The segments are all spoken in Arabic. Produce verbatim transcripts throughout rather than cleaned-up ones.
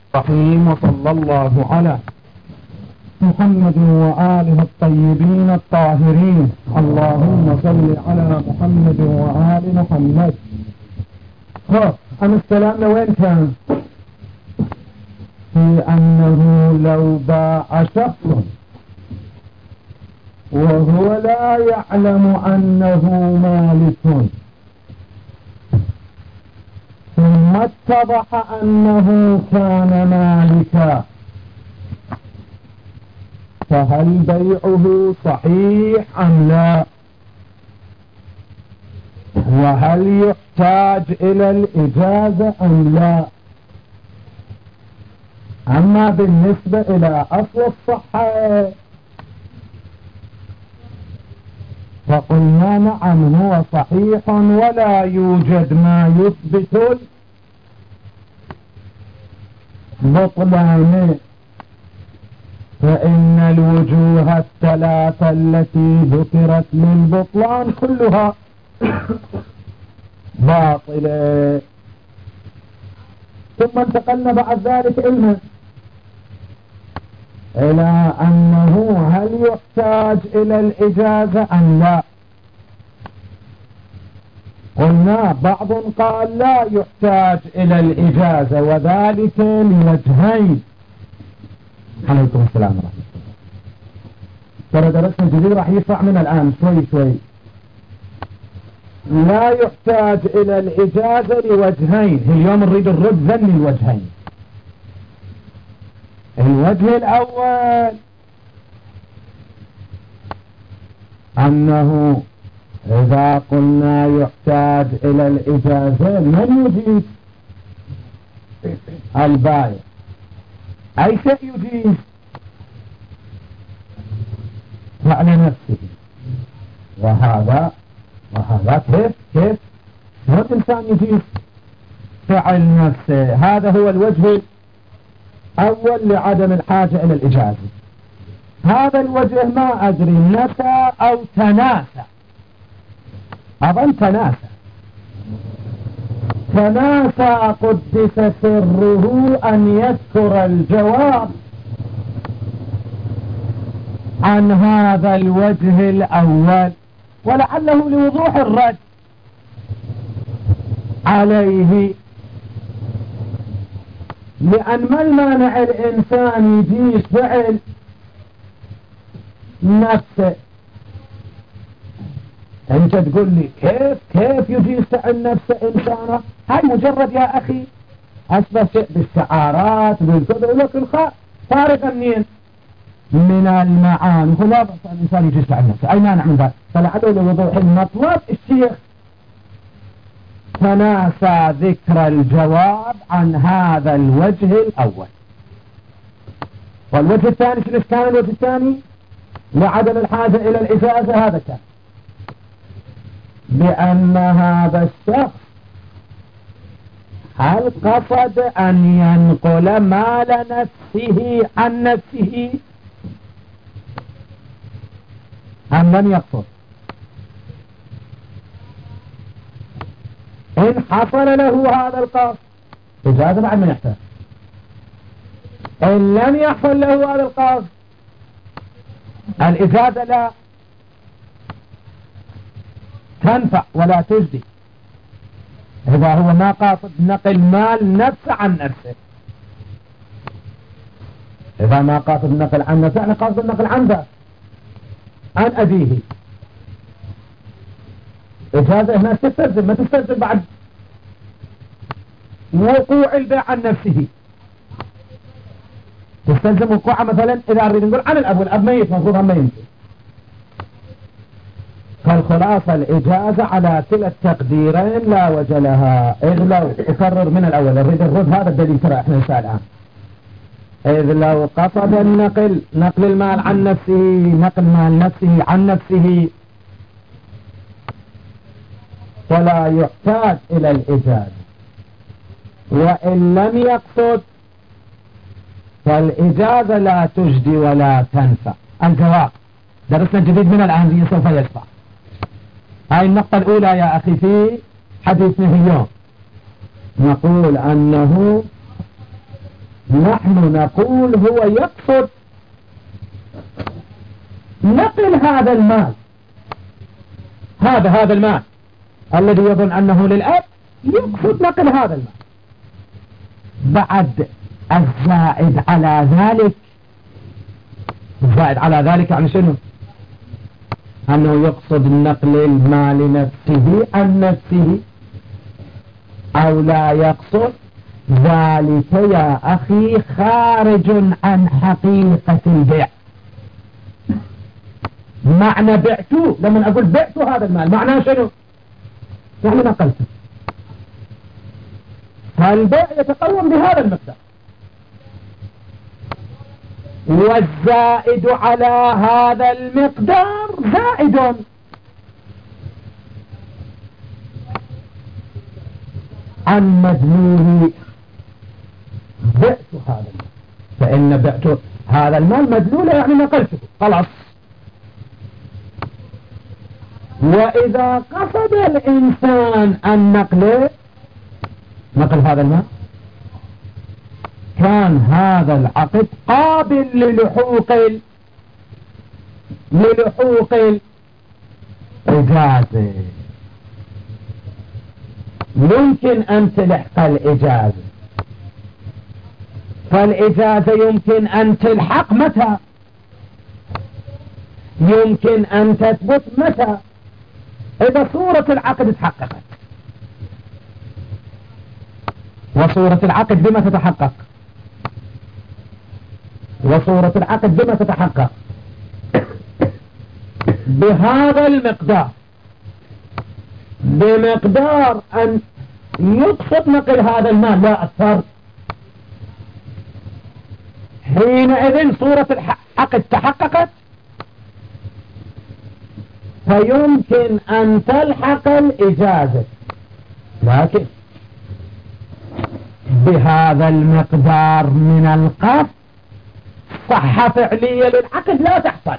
الرحيم. وصلى الله على محمد وآله الطيبين الطاهرين. اللهم صل على محمد وآل محمد. خب أنا السلام وين كان؟ في أنه لو باع شخص وهو لا يعلم أنه مالك ثم اتضح أنه كان مالكا، فهل بيعه صحيح أم لا؟ وهل يحتاج إلى الإجازة أم لا؟ أما بالنسبة إلى أصل الصحة فقلنا نعم هو صحيح ولا يوجد ما يثبت البطلان، فإن الوجوه الثلاثة التي ذكرت للبطلان كلها باطلة. ثم انتقلنا بعد ذلك علما إلى أنه هل يحتاج إلى الإجازة أم لا؟ قلنا بعض قال لا يحتاج إلى الإجازة وذلك لوجهين. عليكم السلام ورحمة الله. ترى درسنا الجديد راح يدفع من الآن شوي شوي. لا يحتاج إلى الإجازة لوجهين. اليوم نريد الرد ذن الوجهين. الوجه الأول أنه إذا قلنا يحتاج إلى الإجازة من يجيز؟ البائع. أي شيء يجيز؟ فعل نفسه. وهذا وهذا كيف كيف شلون إنسان يجيز فعل نفسه؟ هذا هو الوجه أول لعدم الحاجة إلى الإجازة. هذا الوجه ما أدري نسى أو تناسى، أظن تناسى تناسى قدس سره أن يذكر الجواب عن هذا الوجه الأول، ولعله لوضوح الرد عليه. لأن ما المانع الإنسان يجيز فعل نفسه؟ أنت تقول لي كيف كيف يجيز فعل نفسه إنسانه؟ هاي مجرد يا أخي أشبه شيء بالشعارات بالكذا، ولكن فارغ منين؟ من المعاني. لا بأس الإنسان يجيز فعل نفسه، أي مانع من ذلك؟ فلعله لوضوح المطلب الشيخ تناسى ذكر الجواب عن هذا الوجه الأول. والوجه الثاني شنو كان؟ الوجه الثاني لعدم الحاجة إلى الإجازة. هذا كان بأن هذا الشخص هل قصد أن ينقل مال نفسه عن نفسه أم لم يقصد؟ إن حصل له هذا القصد إجازة بعد من يحتاج. إن لم يحصل له هذا القصد الإجازة لا تنفع ولا تجدي إذا هو ما قاصد نقل مال نفسه عن نفسه. إذا ما قاصد نقل عن نفسه يعني قاصد نقل عن ذا عن أبيه، إجازة هنا تستلزم ما تستلزم بعد وقوع البيع عن نفسه. تستلزم وقوعه مثلا إذا أريد نقول عن الأب، والأب ميت مفروض هم يمشي. فالخلاصة الإجازة على كلا التقديرين لا وجه لها. إذ لو أكرر من الأول أريد الرد هذا الدليل ترى إحنا نسأل الآن. إذ لو قصد النقل نقل المال عن نفسه نقل مال نفسه عن نفسه فلا يحتاج إلى الإجازة، وإن لم يقصد فالإجازة لا تجدي ولا تنفع. الجواب درسنا الجديد من الآن سوف يشفع. هاي النقطة الأولى يا أخي في حديثنا اليوم. نقول أنه نحن نقول هو يقصد نقل هذا المال، هذا هذا المال الذي يظن أنه للأب، يقصد نقل هذا المال. بعد الزائد على ذلك، الزائد على ذلك يعني شنو؟ أنه يقصد نقل المال نفسه عن نفسه، أو لا يقصد ذلك يا أخي خارج عن حقيقة البيع. معنى بعته، لما أقول بعته هذا المال معناه شنو؟ يعني نقلته. فالبيع يتقوم بهذا المقدار، والزائد على هذا المقدار زائد عن مدلول بعت هذا المال، فإن بعت هذا المال مدلوله يعني نقلته خلاص. وإذا قصد الإنسان النقل، نقل هذا المال، كان هذا العقد قابل للحوق للحوق الإجازة. يمكن أن تلحق الإجازة، فالإجازة يمكن أن تلحق متى؟ يمكن أن تثبت متى؟ إذا صورة العقد تحققت. وصورة العقد بما تتحقق؟ وصورة العقد بما تتحقق؟ بهذا المقدار، بمقدار أن يقصد نقل هذا المال لا أكثر. حينئذ صورة العقد تحققت، فيمكن أن تلحق الإجازة، لكن بهذا المقدار من القصد صحة فعلية للعقد لا تحصل.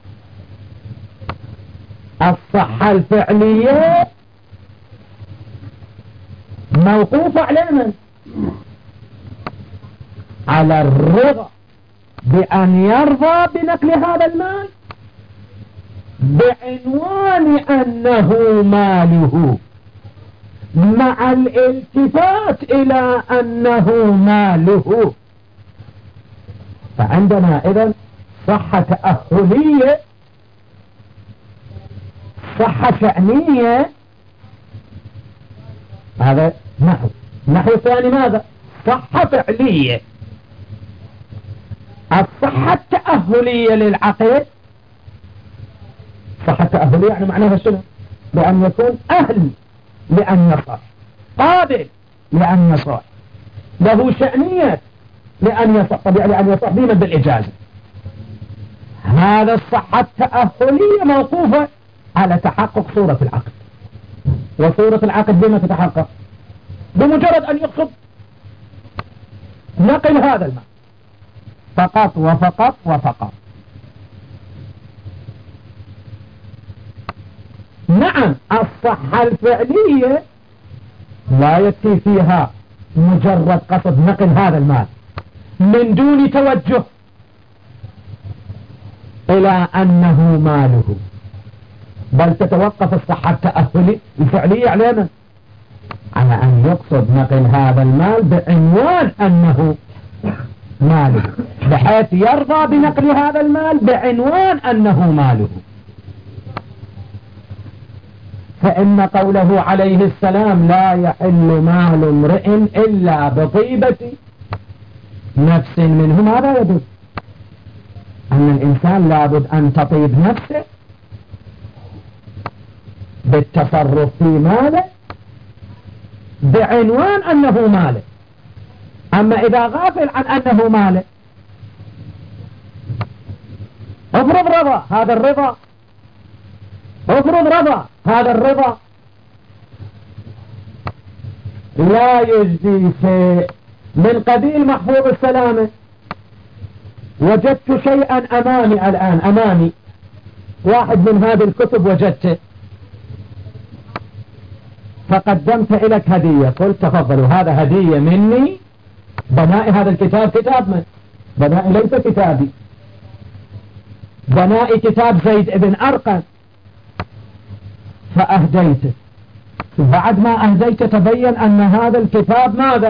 الصحة الفعلية موقوفة على من؟ على الرضا بأن يرضى بنقل هذا المال بعنوان أنه ماله، مع الالتفات إلى أنه ماله. فعندنا إذن صحة تأهلية، صحة شأنية. هذا نحو. النحو الثاني ماذا؟ صحة فعلية. الصحة التأهلية للعقد، صحة تأهلية يعني معناها شنو؟ بأن يكون أهل لأن يصح، قابل لأن يصح، له شأنية لأن يصح، طبيعي لأن يصح بما بالإجازة. هذا الصحة التأهلية موقوفة على تحقق صورة العقد. وصورة العقد بما تتحقق؟ بمجرد أن يقصد نقل هذا المال فقط وفقط وفقط. نعم الصحة الفعلية لا يكفي فيها مجرد قصد نقل هذا المال من دون توجه إلى أنه ماله، بل تتوقف الصحة التأهلية الفعلية على من؟ على أن يقصد نقل هذا المال بعنوان أنه ماله، بحيث يرضى بنقل هذا المال بعنوان أنه ماله. فإن قوله عليه السلام لا يحل مال امرئ إلا بطيبة نفس منه، ماذا يدل؟ أن الإنسان لابد أن تطيب نفسه بالتصرف في ماله بعنوان أنه ماله. أما إذا غافل عن أنه ماله، افرض رضا هذا الرضا، افرض رضا هذا الرضا لا يجزي شيء من قبيل محفوظ السلامة. وجدت شيئا أمامي الآن، أمامي واحد من هذه الكتب وجدته، فقدمت إليك هدية، قلت تفضلوا هذا هدية مني بنائي هذا الكتاب كتاب من؟ بنائي ليس كتابي، بنائي كتاب زيد ابن أرقم فأهديته، بعد ما أهديته تبين أن هذا الكتاب ماذا؟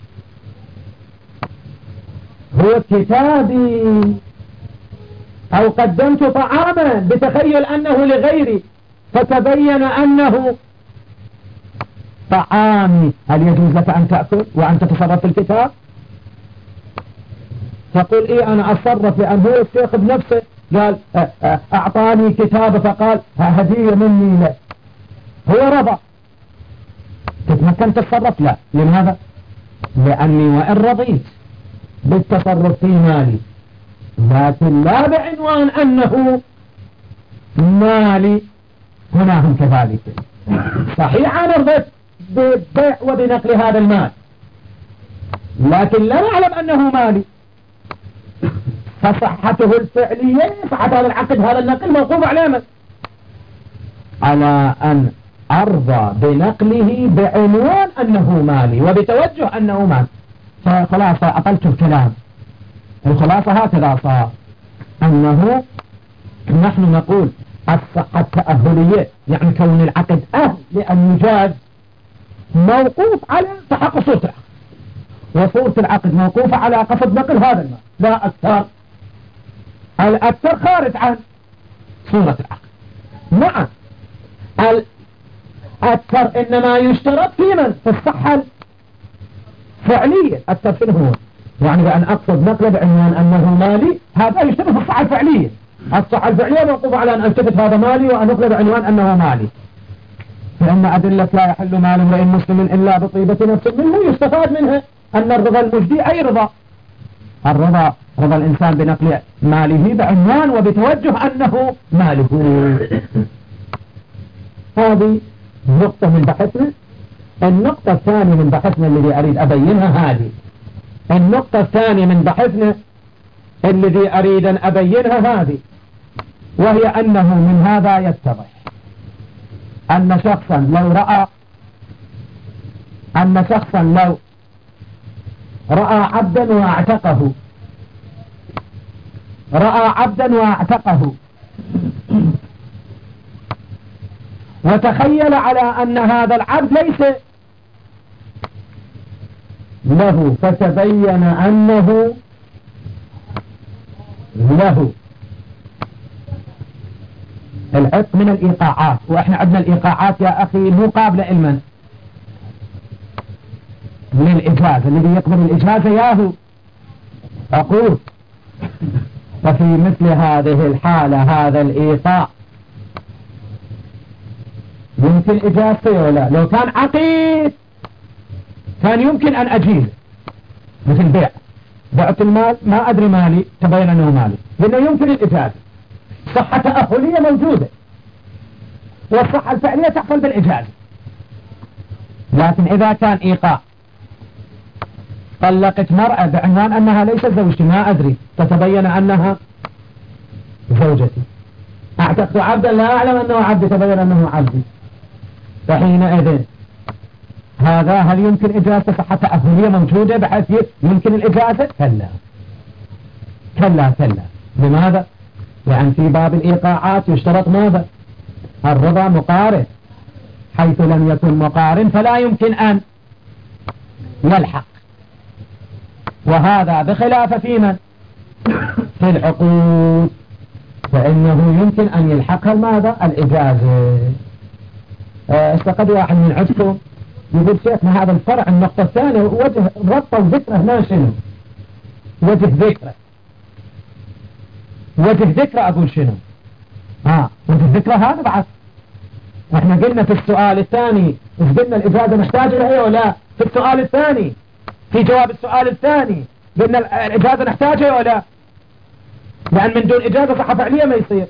هو كتابي. أو قدمت طعاما بتخيل أنه لغيري فتبين أنه طعامي، هل يجوز لك أن تأكل وأن تتصرف في الكتاب؟ تقول إيه أنا أتصرف، لأن هو الشيخ بنفسه قال أعطاني كتاب فقال هدية مني له، هو رضى تتمكن تتصرف؟ لا. لماذا؟ لأني وإن رضيت بالتصرف في مالي لكن لا بعنوان أنه مالي، هنا هم كذلك. صحيح أنا رضيت بالبيع وبنقل هذا المال لكن لا نعلم أنه مالي، فصحته الفعلية صحة هذا العقد هذا النقل موقوف على من؟ على أن أرضى بنقله بعنوان أنه مالي وبتوجه أنه مال. فخلاصة أقلت الكلام، الخلاصة هكذا صار أنه نحن نقول الصحة التأهلية يعني كون العقد أهل لأن يجاز موقوف على تحقق صورة العقد، وصورة العقد موقوفة على قصد نقل هذا المال لا أكثر، الأكثر خارج عن صورة العقد. نعم الأكثر إنما يشترط في من؟ في الصحة الفعلية. أكثر شنو هو؟ يعني بأن أقصد نقله بعنوان أنه مالي، هذا يشترط في الصحة الفعلية. الصحة الفعلية موقوفة على أن ألتفت هذا مالي وأن أقله بعنوان أنه مالي، لأن أدلة لا يحل مال امرئ مسلم إلا بطيبة نفس منه يستفاد منها أن الرضا المجدي أي رضا، الرضا رضا الإنسان بنقل ماله بعنوان وبتوجه أنه ماله. هذه نقطة من بحثنا. النقطة الثانية من بحثنا الذي أريد أبينها هذه، النقطة الثانية من بحثنا الذي أريد أن أبينها هذه، وهي أنه من هذا يتضح أن شخصا لو رأى أن شخصا لو رأى عبدا واعتقه رأى عبدا واعتقه وتخيل على أن هذا العبد ليس له، فتبين أنه له. العتق من الإيقاعات، وإحنا عندنا الإيقاعات يا أخي مو قابلة لمن؟ للإجازة، الذي يقبل الإجازة ياهو عقود. ففي مثل هذه الحالة هذا الإيقاع يمكن إجازته ولا؟ لو كان عقيد كان يمكن أن أجيز، مثل بيع، بعت المال ما أدري مالي تبين أنه مالي، لأنه يمكن الإجازة، صحة تأهلية موجودة والصحة الفعلية تحصل بالإجازة. لكن إذا كان إيقاع طلقت مرأة بعنوان أنها ليست زوجتي ما أدري تتبين أنها زوجتي، أعتقد عبدا لا أعلم أنه عبدي تبين أنه عبدي، فحينئذ هذا هل يمكن إجازة صحة تأهلية موجودة بحيث يمكن الإجازة؟ كلا كلا كلا. لماذا؟ لأن في باب الإيقاعات يشترط ماذا؟ الرضا مقارن، حيث لم يكن مقارن فلا يمكن أن يلحق، وهذا بخلاف في من؟ في العقود، فإنه يمكن أن يلحقها ماذا؟ الإجازة. استقد واحد من عندكم يقول شيخنا هذا الفرع النقطة الثانية وجه ربطة وذكرة هنا شنو؟ وجه ذكرة وجه ذكرة أقول شنو؟ آه وجه ذكرة هذا بعد احنا قلنا في السؤال الثاني إذ قلنا الإجازة نحتاج لها ولا؟ في السؤال الثاني في جواب السؤال الثاني قلنا الإجازة نحتاجها ولا؟ لأن من دون إجازة صحة فعلية ما يصير،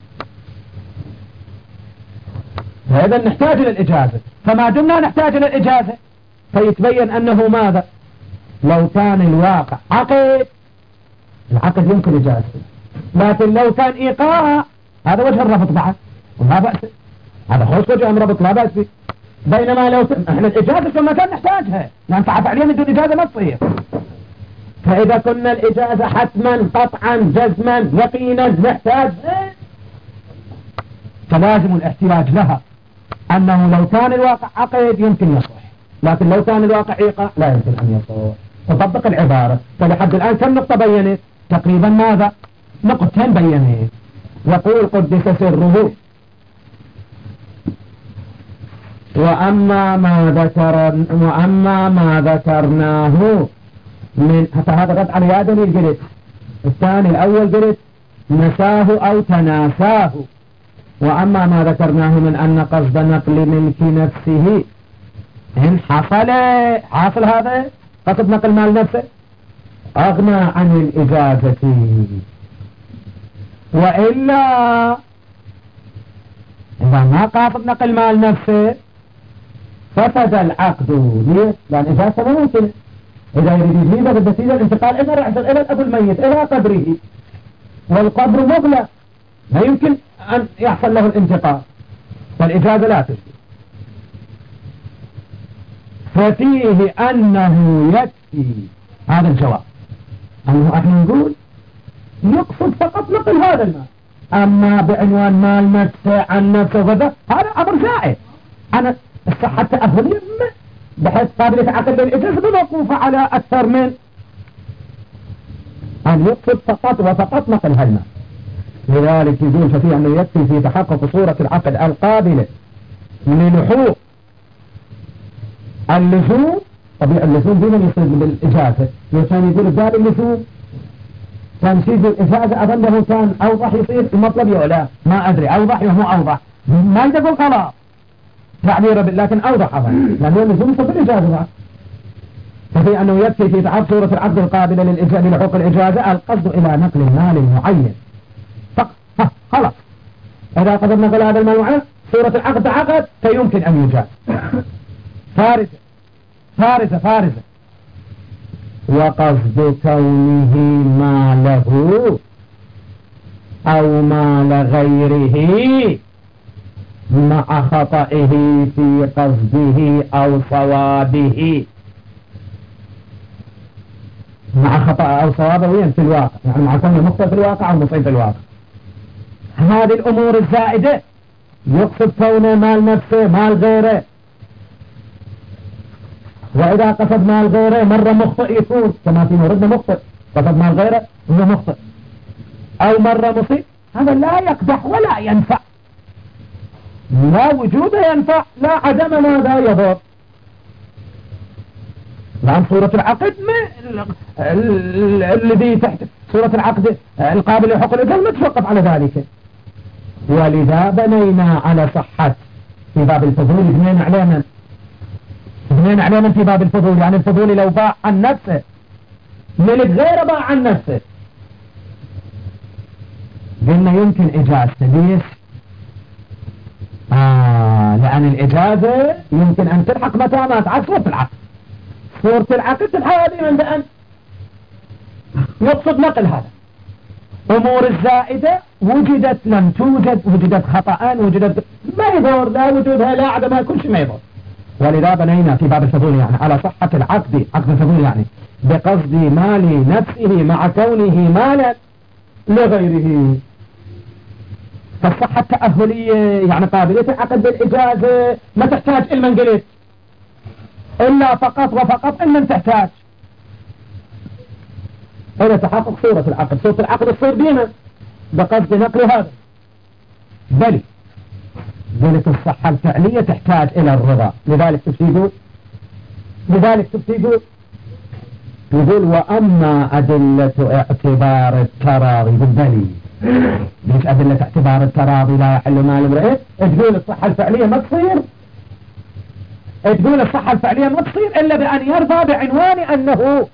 فإذا نحتاج للإجازة، فما دمنا نحتاج للإجازة فيتبين أنه ماذا؟ لو كان الواقع عقد العقد يمكن إجازة، لكن لو كان إيقاع هذا وجه الربط بعد ولا بأس، هذا خوش وجه الربط لا بأس به، بينما لو ت... احنا الإجازة في المكان نحتاجها ننفع فعليا بدون إجازة ما تصير. فإذا كنا الإجازة حتما قطعا جزما يقينا نحتاجها فلازم الاحتياج لها، أنه لو كان الواقع عقد يمكن يصح، لكن لو كان الواقع إيقاع لا يمكن أن يصح. تطبق العبارة. فلحد الآن كم نقطة بينت؟ تقريبا ماذا؟ نقطتين بينت. يقول قدس سره: وأما ما ذكر وأما ما ذكرناه من هذا رد على يادني الجلد الثاني. الأول قلت نساه أو تناساه. وأما ما ذكرناه من أن قصد نقل ملك نفسه إن حصل حاصل هذا قصد نقل مال نفسه أغنى عن الإجازة، وإلا إذا ما قصد نقل مال نفسه فسد العقد. ليه؟ لأن إجازة ما ممكن. إذا يريد يجيبه بالنتيجة الانتقال إذا رحل إلى الأب الميت إلى قبره، والقبر مغلق لا يمكن أن يحصل له الانتقال، فالإجازة لا تجدي. ففيه أنه يكفي هذا الجواب، أنه احنا نقول يقصد فقط نقل هذا المال، أما بعنوان مال نفسه عن نفسه وذا هذا أمر زائد. أنا الصحة التأهلية بحيث قابلة عقل للإجازة موقوفة على أكثر من أن يقصد فقط وفقط نقل هالمال. لذلك يقول ففيه أنه يكفي في تحقق صورة العقد القابلة للحوق اللزوم. طبيعي اللزوم ديما يصير بالإجازة، كان يقول باب اللزوم تنشيد الإجازة أظنه كان أوضح يصير المطلب يعلى، ما أدري أوضح وهو أوضح ما يقول خلاص تعبيره، لكن أوضح أظن لأنه اللزوم يصير بالإجازة. ففي أنه يكفي في تحقق صورة العقد القابلة للإجازة لحقوق الإجازة القصد إلى نقل المال معين فقط. خلاص إذا قدر نقل هذا المال معين صورة العقد عقد فيمكن أن يجاز. فارسة فارسة فارسة وقصد كونه ماله أو مال غيره مع خطئه في قصده أو صوابه. مع خطأ أو صوابه وين في الواقع، يعني مع كونه مخطئ في الواقع أو مصيب في الواقع. هذه الأمور الزائدة يقصد كونه مال نفسه مال غيره، وإذا قصد مال غيره مرة مخطئ يكون كما في موردنا مخطئ، قصد مال غيره هو مخطئ، أو مرة مصيب. هذا لا يقدح ولا ينفع، لا وجوده ينفع لا عدم ماذا يضر. لأن صورة العقد الذي تحت صورة العقد القابل لحقوق الإجازة متوقف على ذلك. ولذا بنينا على صحة في باب الفضول، بنينا علينا بنينا علينا في باب الفضول، يعني الفضول لو باع عن نفسه ملك غيره باع عن نفسه قلنا يمكن إجازته. ليش؟ آه لأن الإجازة يمكن أن تلحق متى ما تعرف صورة العقد. صورة العقد تلحق هذه من أن يقصد نقل هذا. أمور الزائدة وجدت لم توجد، وجدت خطأ وجدت ما يضر، لا وجودها لا عدمها كل شيء ما يضر. ولذا بنينا في باب الفضول يعني على صحة العقد، عقد الفضول يعني بقصد مال نفسه مع كونه مالا لغيره. فالصحة التأهلية يعني قابلية عقد بالإجازة ما تحتاج إلا من قلت إلا فقط وفقط إلا من تحتاج إلى تحقق صورة العقد. صورة العقد تصير بينا بقصد نقل هذا. بل ذلك الصحة الفعلية تحتاج إلى الرضا. لذلك تفسيقون لذلك تفسيقون يقول وأما أدلة اعتبار التراضي بالدليل. ليش أدلة اعتبار التراضي لا يحل مال امرئ؟ تقول الصحة الفعلية ما تصير تقول الصحة الفعلية ما تصير إلا بأن يرضى بعنوان أنه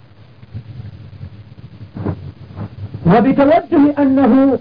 وبتوجه أنه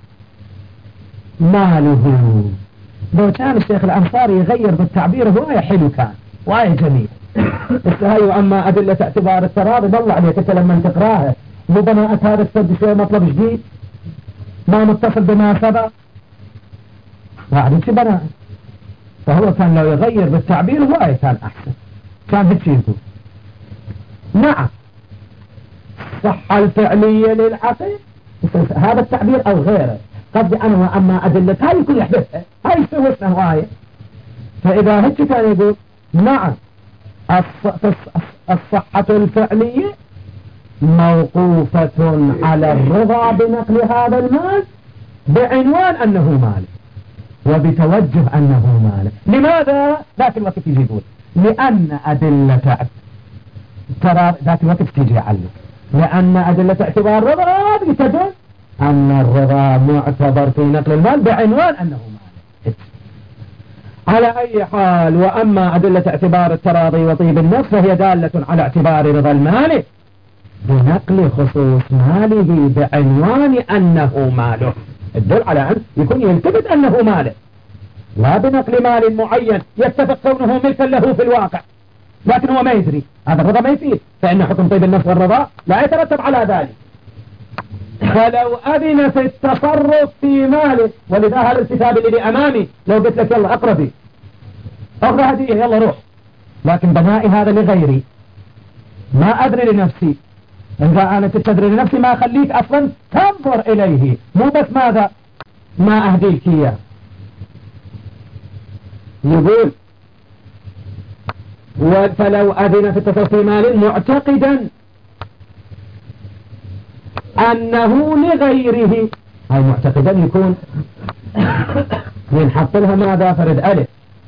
ماله. لو كان الشيخ الأنصاري يغير بالتعبير هواية حلو كان هواية جميل. بس هاي وأما أدلة اعتبار التراضي بالله عليك أنت لما تقراها مو بناءت هذا السد شوية مطلب جديد ما متصل بما سبق وعليك بناء فهو كان لو يغير بالتعبير هو كان أحسن، كان هيك يقول نعم الصحة الفعلية للعقل هذا التعبير أو غيره، قد أنا وأما أدلة هاي يكون يحدثها هاي يسوسنا هواية. فإذا هيك كان يقول نعم الصحة الفعلية موقوفة على الرضا بنقل هذا المال بعنوان أنه مال وبتوجه أنه مال. لماذا؟ ذاك الوقت يجي يقول لأن أدلة ترى ذاك الوقت تيجي يعلم لأن أدلة اعتبار الرضا بتدل أن الرضا معتبر في نقل المال بعنوان أنه مال. على أي حال وأما أدلة اعتبار التراضي وطيب النفس فهي دالة على اعتبار رضا المال بنقل خصوص ماله بعنوان أنه ماله، الدل على أن يكون يلتفت أنه ماله لا بنقل مال معين يتفق كونه ملكا له في الواقع لكن هو ما يدري، هذا الرضا ما يفيد، فإن حكم طيب النفس والرضا لا يترتب على ذلك. فلو أذن في التصرف في ماله، ولذا هذا الكتاب الذي أمامي لو قلت لك يلا أقربي أقرأ هدية يلا روح، لكن بنائي هذا لغيري ما أدري لنفسي، إذا أنا تدري لنفسي ما أخليك أصلا تنظر إليه، مو بس ماذا ما أهديك إياه. يقول فلو أذن في التصرف في مال معتقدا أنه لغيره، هاي معتقدا يكون ينحط لها ماذا فرد ألف،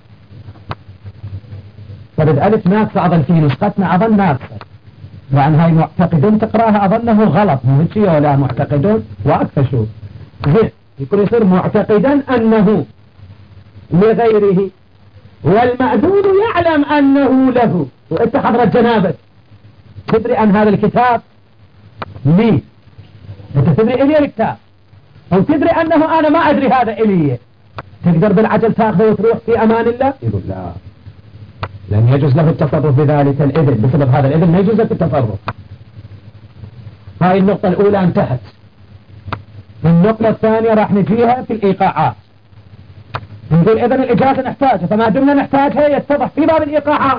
فرد ألف ناقصة أظن في نسختنا أظن ناقصة، لأن هاي معتقدون تقراها أظنه غلط مو هيك ولا معتقدون وأكثر شو زين يكون يصير معتقدا أنه لغيره والمأذون يعلم أنه له، وإنت حضرة جنابك تدري أن هذا الكتاب لي، أنت تدري إلي الكتاب أو تدري أنه أنا ما أدري هذا إلي، تقدر بالعجل تأخذه وتروح في أمان الله؟ يقول لا لن يجوز له التصرف بذلك الإذن، بسبب هذا الإذن ما يجوز لك التصرف. هاي النقطة الأولى انتهت. النقطة الثانية راح نجيها في الإيقاعات، نقول إذن الإجازة نحتاجها، فما دمنا نحتاجها يتضح في باب الإيقاعات.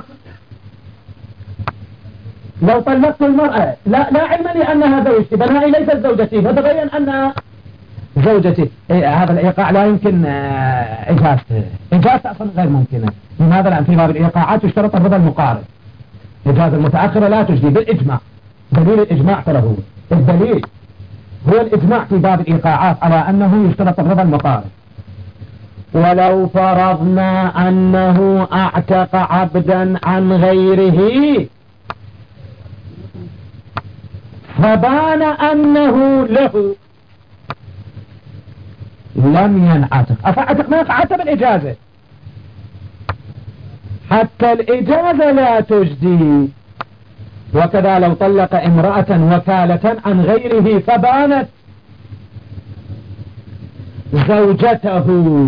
لو طلقت المرأة لا, لا علما لأنها زوجتي، بنائي ليست زوجتي، فتبين أنها زوجتي، إيه هذا الإيقاع لا يمكن إجازته، إجازته أصلا غير ممكنة. لماذا؟ لأن في باب الإيقاعات يشترط الرضا المقارن، إجازة المتأخرة لا تجدي بالإجماع، دليل الإجماع ترى هو الدليل هو الإجماع في باب الإيقاعات على أنه يشترط الرضا المقارن. ولو فرضنا أنه أعتق عبدا عن غيره فبان أنه له لم ينعتق، أفعتق ما يقع حتى بالإجازة، حتى الإجازة لا تجدي. وكذا لو طلق امرأة وكالة عن غيره فبانت زوجته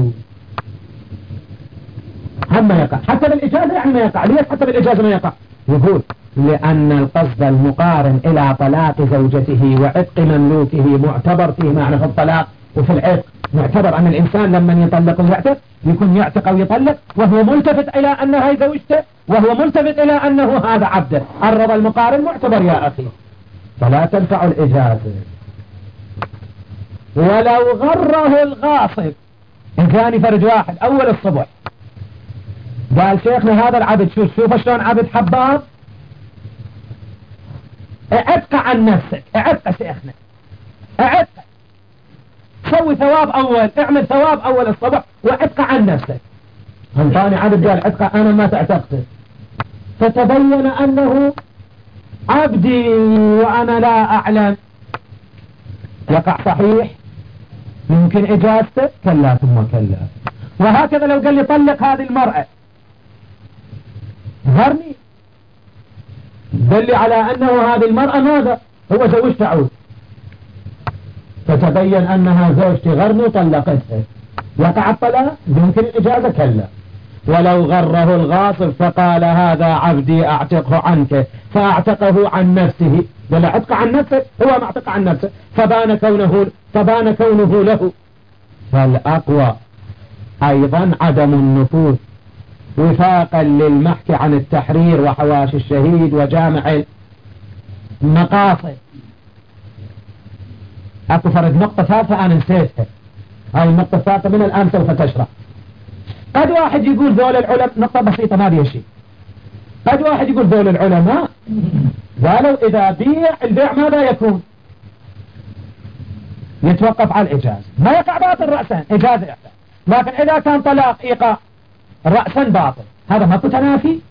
هم ما يقع حتى بالإجازة، يعني ما يقع. ليش حتى بالإجازة ما يقع؟ يقول لأن القصد المقارن إلى طلاق زوجته وعتق مملوكه معتبر فيه معنى في الطلاق وفي العتق، معتبر أن الإنسان لما يطلق ويعتق يكون يعتق أو يطلق وهو ملتفت إلى أن هاي زوجته وهو ملتفت إلى أنه هذا عبده، الرضا المقارن معتبر يا أخي، فلا تنفع الإجازة. ولو غره الغاصب إن كان فرد واحد أول الصبح قال شيخنا هذا العبد شوف شوف شلون عبد حباب، اعتق عن نفسك، اعتق شيخنا اعتق، سوي ثواب أول، اعمل ثواب أول الصبح واعتق عن نفسك. انطاني عبد قال اعتق أنا ما تعتقته، فتبين أنه عبدي وأنا لا أعلم، يقع صحيح؟ يمكن إجازته؟ كلا ثم كلا. وهكذا لو قال لي طلق هذه المرأة غرني دل على أنه هذه المرأة ماذا؟ هو زوج تعود، فتبين أنها زوجتي غرني وطلقتها، يقع الطلاق؟ يمكن الإجازة؟ كلا. ولو غره الغاصب فقال هذا عبدي أعتقه عنك فأعتقه عن نفسه، ولا عتق عن نفسه هو معتق عن نفسه، فبان كونه فبان كونه له. فالأقوى أيضا عدم النفوذ وفاقا للمحكي عن التحرير وحواشي الشهيد وجامع المقاصد. اكو فرد نقطة ثالثة انا نسيتها، هاي النقطة الثالثة من الان سوف تشرح. قد واحد يقول ذول العلماء، نقطة بسيطة ما بيها شيء، قد واحد يقول ذول العلماء قالوا اذا بيع البيع ماذا يكون؟ يتوقف على الإجازة، ما يقع باطل رأسا، إجازة يحتاج. لكن إذا كان طلاق إيقاع رأسا باطل، هذا ما تنافي.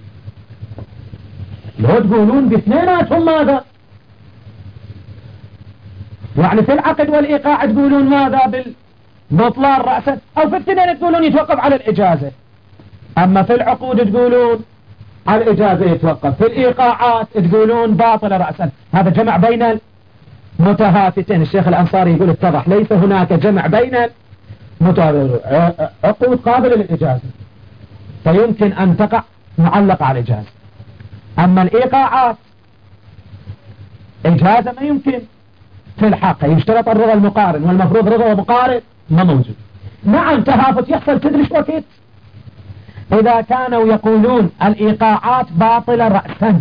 لو تقولون باثنيناتهم ماذا؟ يعني في العقد والإيقاع تقولون ماذا بالبطلان رأسا، أو في الاثنين تقولون يتوقف على الإجازة. أما في العقود تقولون على الإجازة يتوقف، في الإيقاعات تقولون باطل رأسا. هذا جمع بين متهافتين. الشيخ الأنصاري يقول اتضح ليس هناك جمع بين عقود قابلة للإجازة، فيمكن أن تقع معلقة على الإجازة. أما الإيقاعات إجازة ما يمكن في الحق، يشترط الرضا المقارن، والمفروض رضا مقارن ما موجود. نعم تهافت يحصل، تدري شو وقت إذا كانوا يقولون الإيقاعات باطلة رأسا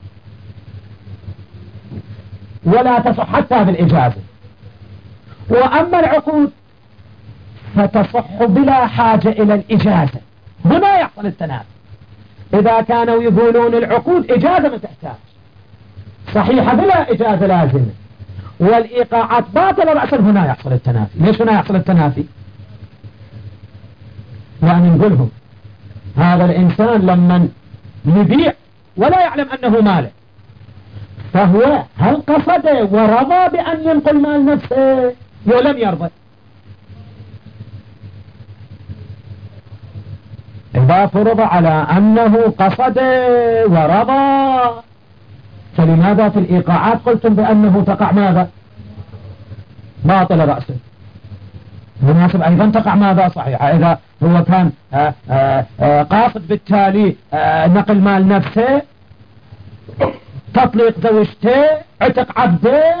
ولا تصح حتى بالإجازة، وأما العقود فتصح بلا حاجة إلى الإجازة، هنا يحصل التنافي. إذا كانوا يقولون العقود إجازة ما تحتاج صحيحة بلا إجازة لازمة، والإيقاعات باطلة رأسا، هنا يحصل التنافي. ليش هنا يحصل التنافي؟ يعني نقولهم هذا الإنسان لما يبيع ولا يعلم أنه ماله، فهو هل قصد ورضى بأن ينقل مال نفسه يو لم يرضى؟ إذا فرض على أنه قصد ورضى، فلماذا في الإيقاعات قلتم بأنه تقع ماذا؟ باطل رأسه. مناسب أيضا تقع ماذا؟ صحيحة. إذا هو كان آآ آآ قاصد بالتالي نقل مال نفسه، تطليق زوجته، عتق عبده،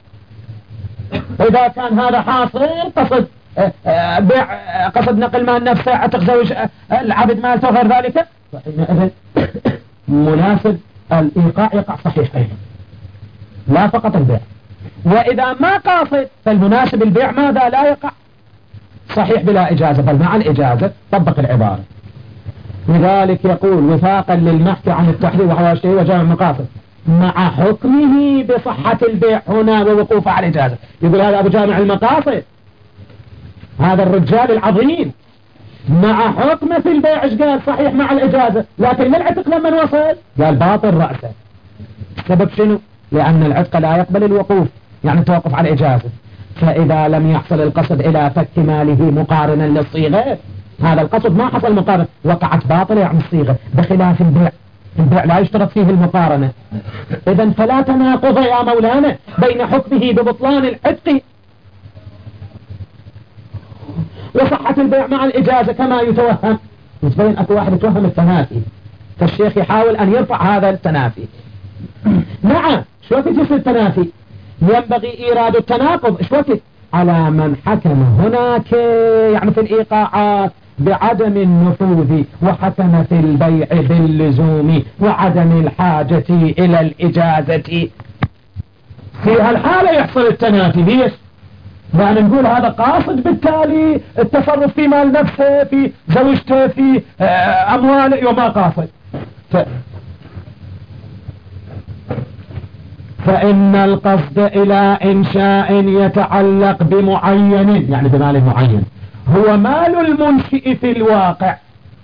إذا كان هذا حاصل قصد بيع، قصد نقل مال نفسه، عتق زوج العبد مالته وغير ذلك، فإذا مناسب الإيقاع يقع صحيح أيضا، لا فقط البيع. وإذا ما قاصد فالمناسب البيع ماذا؟ لا يقع صحيح بلا إجازة، بل مع الإجازة طبق العبارة. لذلك يقول وفاقا للمحكي عن التحرير وحواشيه وجامع المقاصد مع حكمه بصحة البيع هنا ووقوفه على الإجازة. يقول هذا أبو جامع المقاصد، هذا الرجال العظيم، مع حكمه في البيع ايش قال؟ صحيح مع الإجازة، لكن العتق لما وصل قال باطل رأسه. سبب شنو؟ لأن العتق لا يقبل الوقوف، يعني توقف على الإجازة. فإذا لم يحصل القصد إلى فك ماله مقارنا للصيغة، هذا القصد ما حصل مقارنة، وقعت باطلة يعني الصيغة، بخلاف البيع. البيع لا يشترط فيه المقارنة. إذن فلا تناقض يا مولانا بين حكمه ببطلان العتق وصحة البيع مع الإجازة كما يتوهم. يتبين أكو واحد يتوهم التنافي، فالشيخ يحاول أن يرفع هذا التنافي. نعم شو وقت يصير التنافي؟ ينبغي إيراد التناقض شو وقت؟ على من حكم هناك يعني في الإيقاعات بعدم النفوذ، وحكم في البيع باللزوم وعدم الحاجة إلى الإجازة، في هالحالة يحصل التنافي. ليش؟ يعني نقول هذا قاصد بالتالي التصرف في مال نفسه، في زوجته، في أمواله، وما قاصد. ف... فإن القصد إلى إنشاء يتعلق بمعين، يعني بمال معين، هو مال المنشئ في الواقع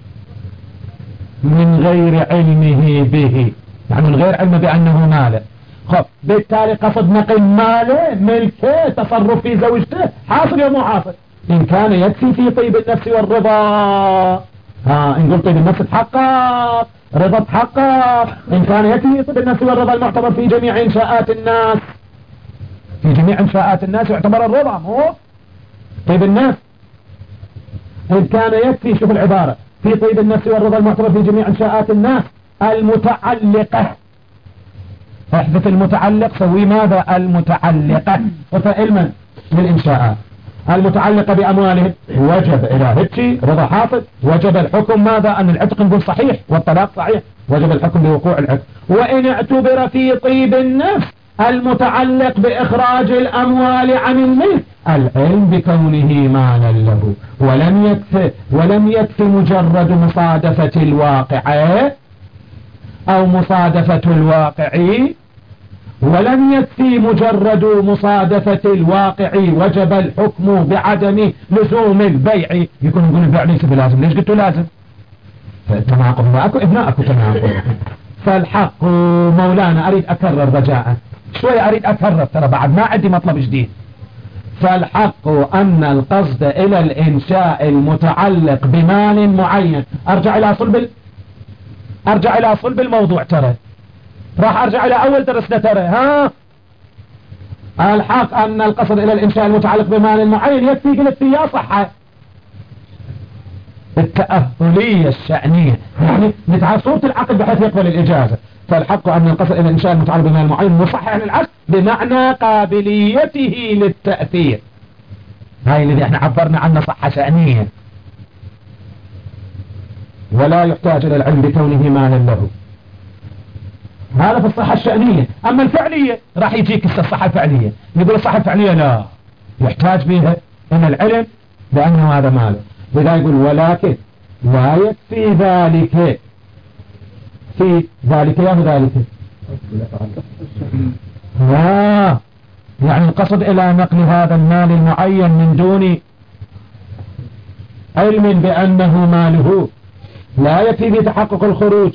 من غير علمه به، يعني من غير علم بأنه ماله. خب بالتالي قصد نقل ماله، ملكه، تصرف في زوجته، حاصل يا مو حاصل. إن كان يكفي في طيب النفس والرضا، ها إن قلت طيب النفس تحقق، رضا تحقق، إن كان يكفي طيب النفس والرضا المعتبر في جميع إنشاءات الناس، في جميع إنشاءات الناس يعتبر الرضا مو طيب النفس. إن كان يكفي، شوف العبارة، في طيب النفس والرضا المعتبر في جميع إنشاءات الناس المتعلقة، احذف المتعلق، سوي ماذا؟ المتعلقة، وفعل من للإنشاءات. المتعلقة بأموالهم وجب إلى هتشي رضا حاصل، وجب الحكم ماذا؟ أن العتق نقول صحيح والطلاق صحيح، وجب الحكم بوقوع العتق. وإن اعتبر في طيب النفس المتعلق بإخراج الأموال عن الملك العلم بكونه مالا له، ولم يكفي ولم يكفي مجرد مصادفة الواقع أو مصادفة الواقع، ولم يكفي مجرد مصادفة الواقع وجب الحكم بعدم لزوم البيع. يكون نقول البيع ليس بلازم، ليش قلت لازم؟ فالتناقض ما أكو ابناء أكو تناقض. فالحق مولانا أريد أكرر رجاء شوية، أريد أكرر ترى بعد ما عندي مطلب جديد. فالحق أن القصد إلى الإنشاء المتعلق بمال معين، أرجع إلى صلب أرجع إلى صلب الموضوع ترى، راح أرجع إلى أول درسنا ترى. ها الحق أن القصد إلى الإنشاء المتعلق بمال معين يكفي، قلت فيه يا صحة التأهلية الشأنية، يعني نتعرف صورة العقد بحيث يقبل الإجازة. فالحق أن القصد إلى الإنشاء المتعلق بمال معين مصحح للعقد بمعنى قابليته للتأثير، هاي الذي احنا عبرنا عنه صحة شأنية، ولا يحتاج إلى العلم بكونه مالا له. هذا في الصحة الشأنية. أما الفعلية راح يجيك الصحة الفعلية، نقول الصحة الفعلية لا يحتاج بها إن العلم بأنه هذا ماله. لذا يقول ولكن لا يكفي ذلك في ذلك يا ذلك لا، يعني القصد إلى نقل هذا المال المعين من دون علم بأنه ماله لا يكفي بتحقق الخروج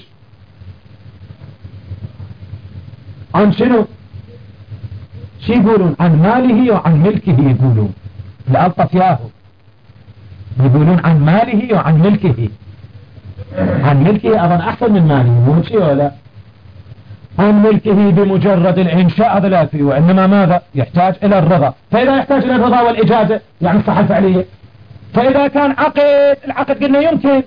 عن شنو؟ شي يقولون عن ماله وعن ملكه، يقولون لألطف ياهو يقولون عن ماله وعن ملكه. عن ملكه أظن أحسن من ماله، مو شيء ولا عن ملكه بمجرد الإنشاء هذا لا فيه، وإنما ماذا يحتاج إلى الرضا. فإذا يحتاج إلى الرضا والإجازة يعني الصحة الفعلية. فإذا كان عقد العقد قلنا يمكن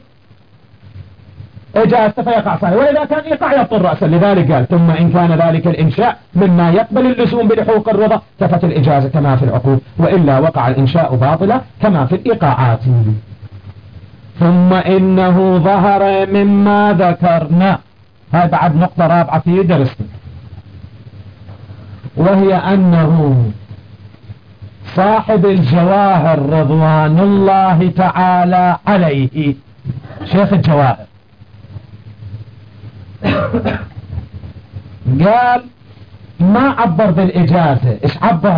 إجازة فيقع صحيح، وإذا كان يقع يضطر رأسا. لذلك قال ثم إن كان ذلك الإنشاء مما يقبل اللزوم بلحوق الرضا كفت الإجازة كما في العقود، وإلا وقع الإنشاء باطلا كما في الإيقاعات. ثم إنه ظهر مما ذكرنا، هاي بعد نقطة رابعة في درسنا، وهي أنه صاحب الجواهر رضوان الله تعالى عليه شيخ الجواهر قال ما عبر بالإجازة. إيش عبر؟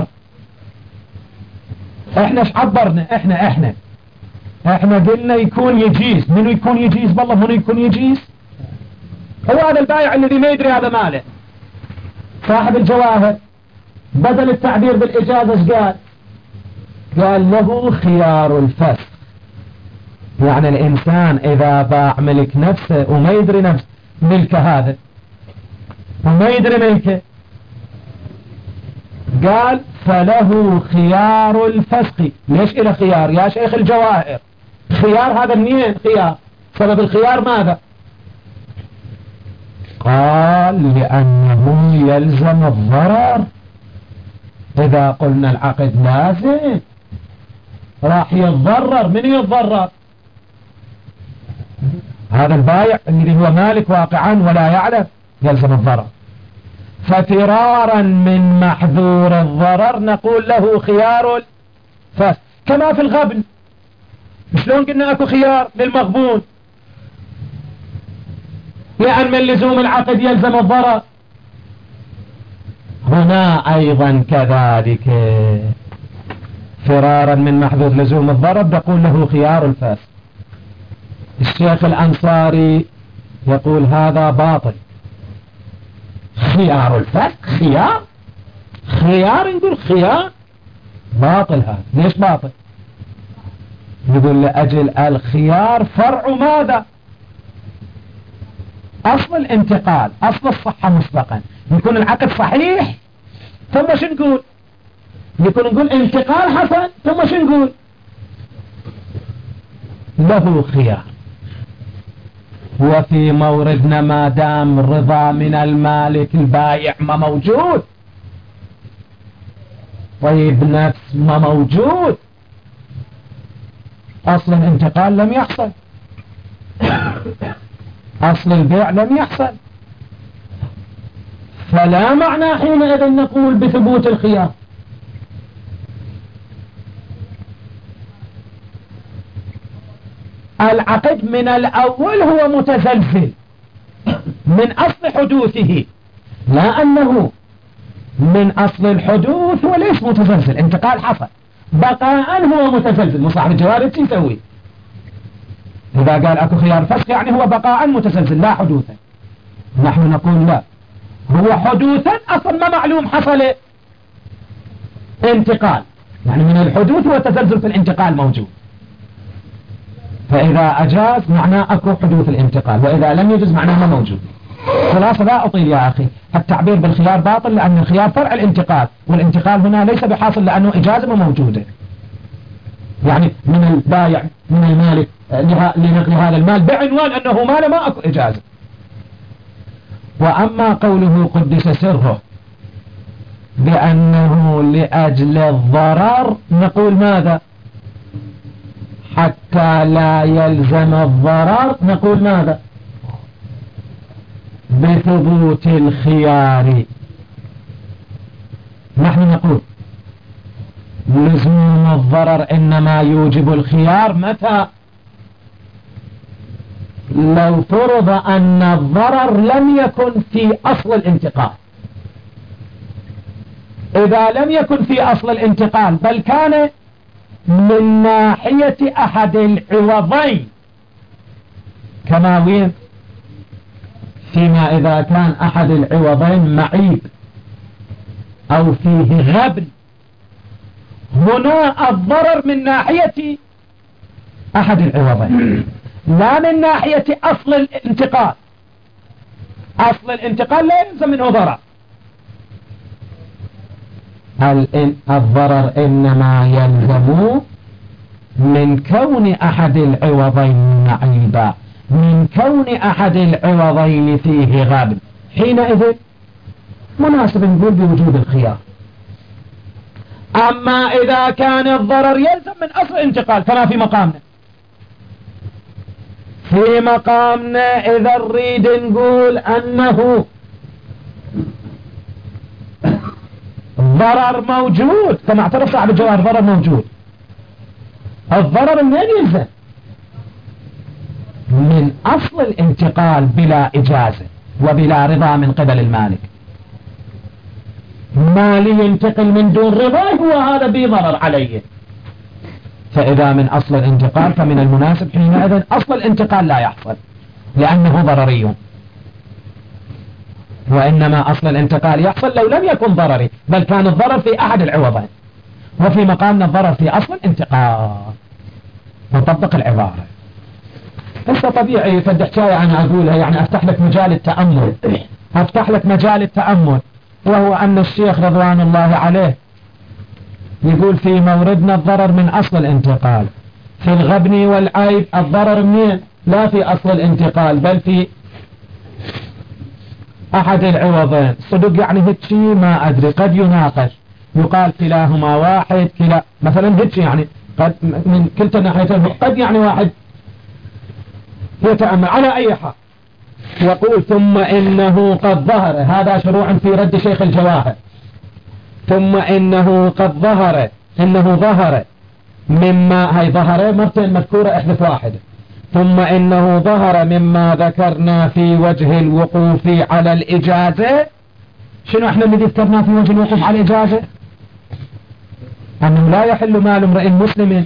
إحنا إيش عبرنا؟ إحنا إحنا إحنا قلنا يكون يجيز. منو يكون يجيز؟ بالله منو يكون يجيز؟ هو هذا البائع الذي ما يدري هذا ماله. صاحب الجواهر بدل التعبير بالإجازة إيش قال؟ قال له خيار الفسخ. يعني الإنسان إذا باع ملك نفسه وما يدري نفسه ملك هذا وما يدري ملكه، قال فله خيار الفسخ. ليش إلى خيار يا شيخ الجواهر؟ خيار هذا منين خيار؟ سبب الخيار ماذا؟ قال لأنه يلزم الضرر. إذا قلنا العقد لازم راح يتضرر. من يتضرر؟ هذا البايع الذي هو مالك واقعا ولا يعلم، يلزم الضرر. ففرارا من محذور الضرر نقول له خيار الفسخ، كما في الغبن. شلون قلنا اكو خيار للمغبون؟ لأن من لزوم العقد يلزم الضرر. هنا أيضا كذلك فرارا من محذور لزوم الضرر نقول له خيار الفسخ. الشيخ الأنصاري يقول هذا باطل. خيار الفسخ خيار خيار نقول خيار باطل. هذا ليش باطل؟ يقول لأجل الخيار فرع ماذا؟ أصل الانتقال، أصل الصحة مسبقا. يكون العقد صحيح ثم شو نقول؟ يكون نقول انتقال حسن ثم شو نقول؟ له خيار. وفي موردنا ما دام رضا من المالك البايع ما موجود، طيب نفس ما موجود، أصل الانتقال لم يحصل، أصل البيع لم يحصل، فلا معنى حينئذ نقول بثبوت الخيار. العقد من الأول هو متزلزل من أصل حدوثه، لا أنه من أصل الحدوث هو ليس متزلزل، انتقال حصل، بقاء هو متزلزل. مصاحب الجوارب شو يسوي؟ إذا قال أكو خيار فسخ يعني هو بقاء متزلزل لا حدوثا. نحن نقول لا، هو حدوثا أصلا ما معلوم حصل انتقال، يعني من الحدوث هو تزلزل في الانتقال موجود، فإذا أجاز معناه أكو حدوث الانتقال، وإذا لم يجز معناه ما موجود. خلاص لا أطيل يا أخي، التعبير بالخيار باطل لأن الخيار فرع الانتقال، والانتقال هنا ليس بحاصل لأنه إجازة موجودة، يعني من البايع من المالك لنقل هذا المال بعنوان أنه مال ما أكو إجازة. وأما قوله قدس سره بأنه لأجل الضرر، نقول ماذا؟ حتى لا يلزم الضرر، نقول ماذا؟ بثبوت الخيار. نحن نقول لزوم الضرر إنما يوجب الخيار متى؟ لو فرض أن الضرر لم يكن في أصل الانتقال. إذا لم يكن في أصل الانتقال بل كان من ناحية أحد العوضين، كما وين؟ فيما إذا كان أحد العوضين معيب أو فيه غبن، هنا الضرر من ناحية أحد العوضين لا من ناحية أصل الانتقال. أصل الانتقال لا يلزم منه ضرر، الضرر إنما يلزم من كون أحد العوضين معيبا، من كون أحد العوضين فيه غبن، حينئذ مناسب نقول بوجود الخيار. أما إذا كان الضرر يلزم من أصل الانتقال فما في مقامنا، في مقامنا إذا نريد نقول أنه ضرر موجود كما اعترف صاحب الجواب، ضرر موجود، الضرر منين يلزم؟ من أصل الانتقال بلا إجازة وبلا رضا من قبل المالك. مالي ينتقل من دون رضا هو هذا بضرر عليه، فإذا من أصل الانتقال فمن المناسب حينئذ أصل الانتقال لا يحصل لأنه ضرري، وإنما أصل الانتقال يحصل لو لم يكن ضرري بل كان الضرر في أحد العوضين، وفي مقامنا الضرر في أصل الانتقال. نطبق العبارة. هسه طبيعي فد حكاية أنا أقولها، يعني أفتح لك مجال التأمل، أفتح لك مجال التأمل، وهو أن الشيخ رضوان الله عليه يقول في موردنا الضرر من أصل الانتقال، في الغبن والعيب الضرر منين؟ لا في أصل الانتقال بل في أحد العوضين. صدق يعني هيك ما أدري، قد يناقش، يقال كلاهما واحد، كلا مثلا هيك يعني قد من كلتا ناحيتين، قد يعني واحد يتأمل على أي حال. يقول ثم إنه قد ظهر، هذا شروع في رد شيخ الجواهر، ثم إنه قد ظهر، إنه ظهر مما هي ظهر مرتين مذكورة احذف واحدة، ثم إنه ظهر مما ذكرنا في وجه الوقوف على الإجازة. شنو احنا اللي ذكرنا في وجه الوقوف على الإجازة؟ أنه لا يحل مال امرئ مسلم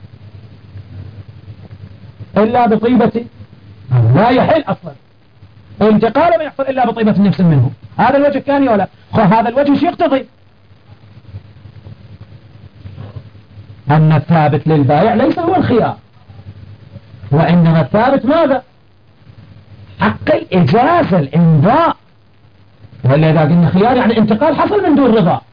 إلا بطيبة، لا يحل أصلا انتقال ما يحصل إلا بطيبة النفس منه. هذا الوجه الثاني ولا هذا الوجه شو يقتضي؟ أن الثابت للبائع ليس هو الخيار، وإنما الثابت ماذا؟ حق الإجازة، الإمضاء. ولا إذا قلنا خيار يعني انتقال حصل من دون رضا.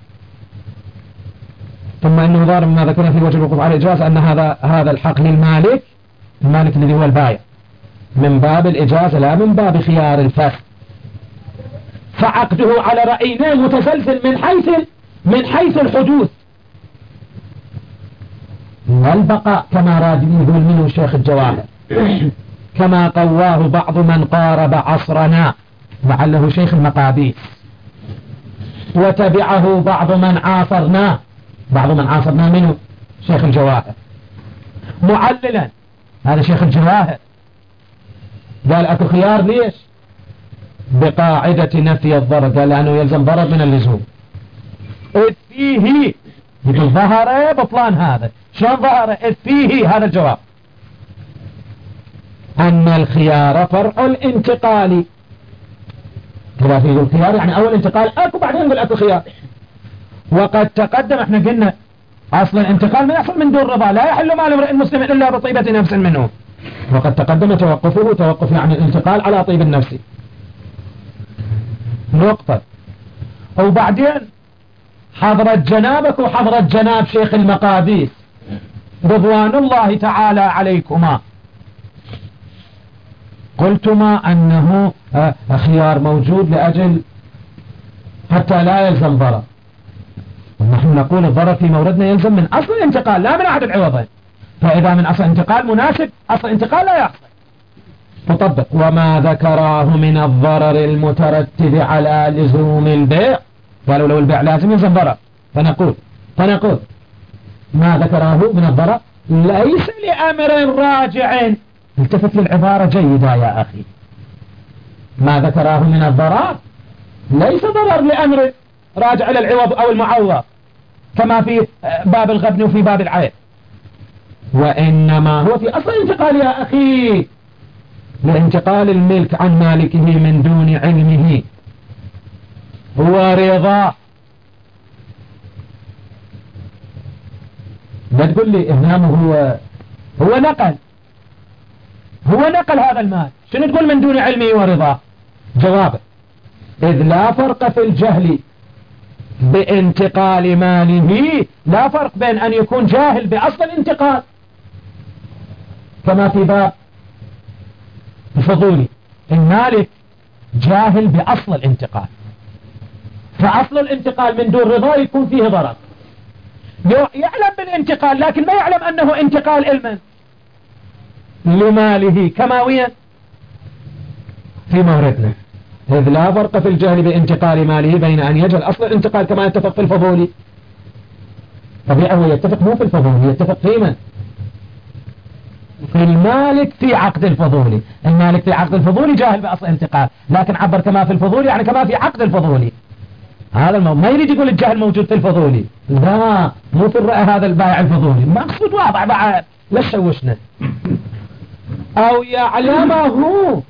ثم إنه ظاهر مما ذكرنا في وجه الوقوف على الإجازة أن هذا هذا الحق للمالك، المالك الذي هو البائع، من باب الإجازة لا من باب خيار الفسخ. فعقده على رأينا متسلسل من حيث من حيث الحدوث، والبقاء كما راد يقول منه شيخ الجواهر كما قواه بعض من قارب عصرنا لعله شيخ المقابيس، وتبعه بعض من عاصرنا، بعض من عاصرنا منه شيخ الجواهر معللا. هذا شيخ الجواهر قال اكو خيار ليش؟ بقاعدة نفي الضرر، قال لأنه يلزم ضرر من اللزوم إذ فيه، يقول ظهر بطلان هذا. شلون ظهر؟ إذ فيه، هذا الجواب، أن الخيار فرع الانتقال. كذا فيه الخيار يعني أول انتقال أكو، بعدين نقول أكو خيار. وقد تقدم احنا قلنا أصل الانتقال ما يحصل من دون رضا، لا يحل مال امرئ مسلم إلا بطيبة نفس منه. وقد تقدم توقفه، توقف يعني الانتقال على طيب النفس. نقطة. وبعدين حضرة جنابك وحضرة جناب شيخ المقابيس رضوان الله تعالى عليكما قلتما أنه خيار موجود لأجل حتى لا يلزم ضرر، ونحن نقول الضرر في موردنا يلزم من أصل الانتقال لا من أحد العوضين. فإذا من أصل الانتقال مناسب، أصل الانتقال لا يحصل. تطبق وما ذكراه من الضرر المترتب على لزوم البيع، قالوا لو البيع لازم يلزم ضرر، فنقول فنقول ما ذكراه من الضرر ليس لأمر راجع. التفت للعبارة جيدة يا أخي، ما ذكراه من الضرر ليس ضرر لأمر راجع إلى العوض أو المعوض كما في باب الغبن وفي باب العيب، وإنما هو في أصل الانتقال يا أخي، لانتقال الملك عن مالكه من دون علمه ورضاه. لا تقول لي إهنامه هو هو نقل هو نقل هذا المال، شنو تقول من دون علمه ورضاه؟ جواب: إذ لا فرق في الجهل بانتقال ماله، لا فرق بين أن يكون جاهل بأصل الانتقال كما في باب الفضولي، المالك جاهل بأصل الانتقال، فأصل الانتقال من دون رضا يكون فيه ضرر، يعلم بالانتقال لكن ما يعلم أنه انتقال علما لماله كماويا في موردنا. إذ لا فرق في الجهل بانتقال ماله بين أن يجهل أصل الانتقال كما يتفق في الفضولي. طبيعي هو يتفق مو في الفضولي، يتفق في من؟ في المالك في عقد الفضولي. المالك في عقد الفضولي جاهل بأصل الانتقال، لكن عبر كما في الفضولي يعني كما في عقد الفضولي. هذا الموضوع ما يريد يقول الجهل موجود في الفضولي، لا مو في الرأي هذا البائع الفضولي، مقصود واضح بعد لا تشوشنا. أو يعلمه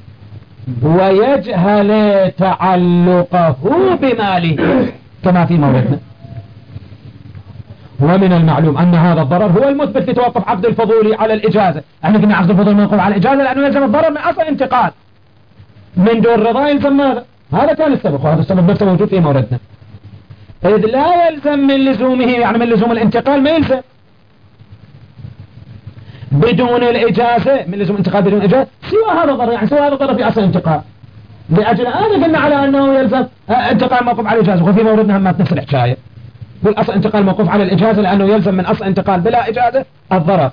ويجهل تعلقه بماله كما في موردنا. ومن المعلوم أن هذا الضرر هو المثبت في توقف عقد الفضولي على الإجازة. احنا قلنا عقد الفضولي موقوف على الإجازة لأنه يلزم الضرر من أصل انتقال، من دون رضا يلزم ماذا؟ هذا كان السبب، وهذا السبب نفسه موجود في موردنا. إذ لا يلزم من لزومه، يعني من لزوم الانتقال ما يلزم بدون الإجازة، من لزوم الانتقال بدون إجازة سوى هذا الضرر، يعني سوى هذا الضرر في أصل الانتقال. لأجل هذا قلنا على أنه يلزم انتقال موقوف على الإجازة، وفي موردنا هم نفس الحكاية، والأصل انتقال موقوف على الإجازة لأنه يلزم من أصل انتقال بلا إجازة الضرر.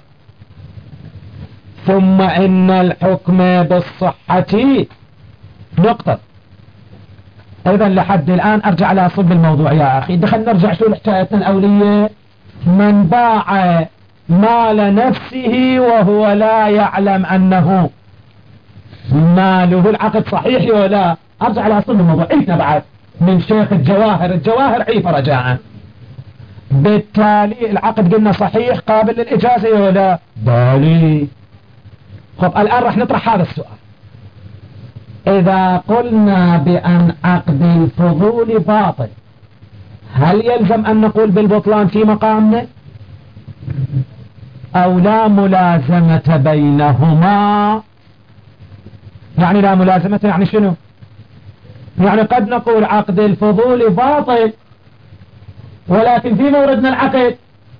ثم إن الحكم بالصحة نقطة. أيضا لحد الآن أرجع على صلب الموضوع يا أخي، دخل نرجع شو حكايتنا الأولية. من باع مال نفسه وهو لا يعلم أنه ماله العقد صحيح ولا، أرجع على صلب الموضوع. إحنا بعد من شيخ الجواهر، الجواهر عيف رجاء، بالتالي العقد قلنا صحيح قابل للإجازة ولا بالي. خب الآن رح نطرح هذا السؤال: إذا قلنا بأن عقد الفضول باطل، هل يلزم أن نقول بالبطلان في مقامنا أو لا ملازمة بينهما؟ يعني لا ملازمة يعني شنو؟ يعني قد نقول عقد الفضول باطل ولكن في موردنا العقد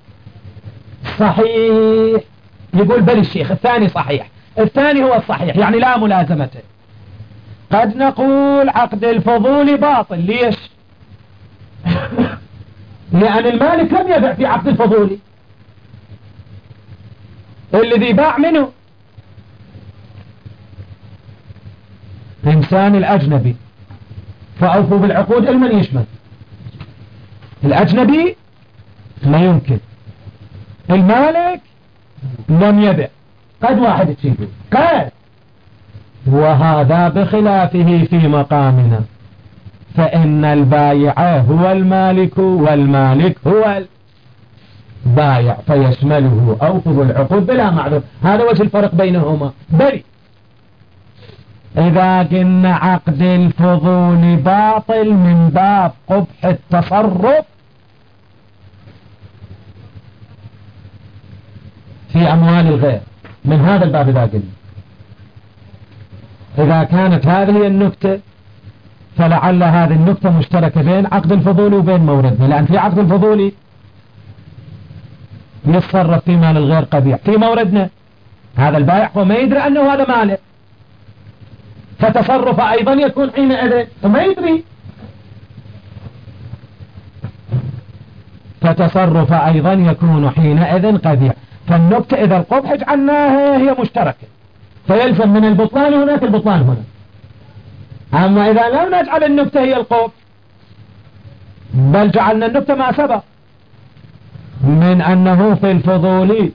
صحيح. يقول بل الشيخ الثاني صحيح، الثاني هو الصحيح يعني لا ملازمة. قد نقول عقد الفضول باطل، ليش؟ لأن المالك لم يبع في عقد الفضول، الذي باع منه الإنسان الأجنبي، فأوفوا بالعقود المن يشمل الأجنبي لا يمكن، المالك لم يبع، قد واحد تشيله قال وهذا بخلافه في مقامنا، فإن البايع هو المالك والمالك هو البايع فيشمله أوفوا العقود بلا معذور. هذا وجه الفرق بينهما. بل إذا قلنا عقد الفضول باطل من باب قبح التصرف في أموال الغير، من هذا الباب إذا قلنا إذا كانت هذه النكتة فلعل هذه النكتة مشتركة بين عقد الفضول وبين موردنا، لأن في عقد الفضول يتصرف في مال الغير قبيح، في موردنا هذا البائع هو ما يدري أنه هذا ماله، فتصرف أيضا يكون حينئذ وما يدري، فتصرف أيضا يكون حينئذ قبيح. فالنكتة إذا القبح جعلناها هي مشتركة فيلزم من البطلان هناك البطلان هنا. أما إذا لم نجعل النكتة هي القبح بل جعلنا النكتة ما سبق من أنه في الفضول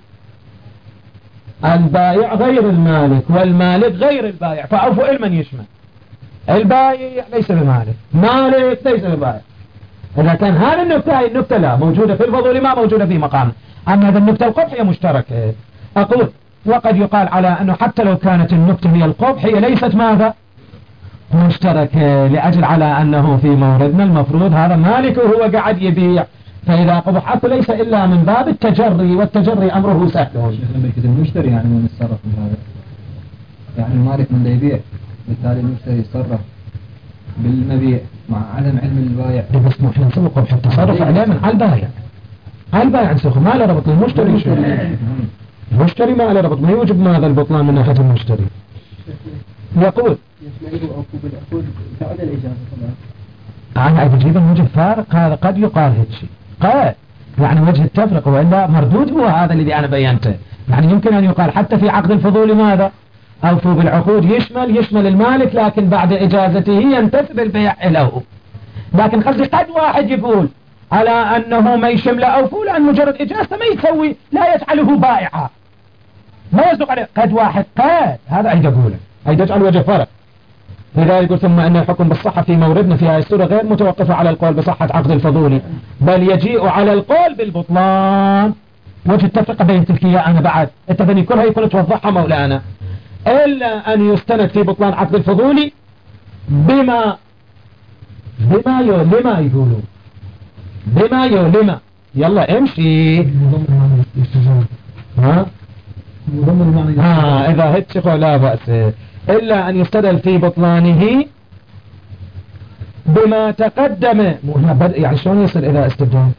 البائع غير المالك والمالك غير البائع، فأوفوا المن يشمل البائع ليس بمالك، مالك ليس ببائع. إذا كان هذه النكتة هي النكتة لا موجودة في الفضول ما موجودة في مقام، أما هذا النكتة القبح هي مشتركة. أقول وقد يقال على أنه حتى لو كانت النكتة هي القبح هي ليست ماذا مشتركة، لأجل على أنه في موردنا المفروض هذا مالك وهو قاعد يبيع، فإذا قبحته ليس إلا من باب التجري، والتجري أمره سهل. المشتري يعني من يتصرف من هذا، يعني المالك من لا يبيع، بالتالي المشتري يتصرف بالمبيع مع عدم علم البائع. بس نحن نسوي قبح التصرف عليه من على البائع، على البائع نسوي ما له ربط المشتري، شو المشتري ما له ربط، ما يوجب ماذا البطلان من ناحية المشتري. يقول أنا أجيب وجه فارق، هذا قد يقال هيك شيء قال يعني وجه التفرق، وإلا مردود هو هذا الذي أنا بينته. يعني يمكن أن يقال حتى في عقد الفضول ماذا أوفوا بالعقود يشمل يشمل المالك، لكن بعد إجازته ينتسب البيع له. لكن قصدي قد واحد يقول على أنه ما يشمل أوفوا لأن مجرد إجازته ما يسوي لا يجعله بائعا، ما يصدق عليه. قد واحد قال هذا أيضا يقوله أيضا يجعل وجه فرق. إذا يقول ثم أن الحكم بالصحة في موردنا في هذه السورة غير متوقفة على القول بصحة عقد الفضول، بل يجيء على القول بالبطلان. وجه التفرقة بين تلكية أنا بعد التفني كلها يكون توضحها مولانا، إلا أن يستند في بطلان عقد الفضول بما بما يو لما يقولون بما يو لما يلا امشي ها ها إذا هتشقوا لا بأس، إلا أن يستدل في بطلانه بما تقدم. يعني شلون يصل إذا استدل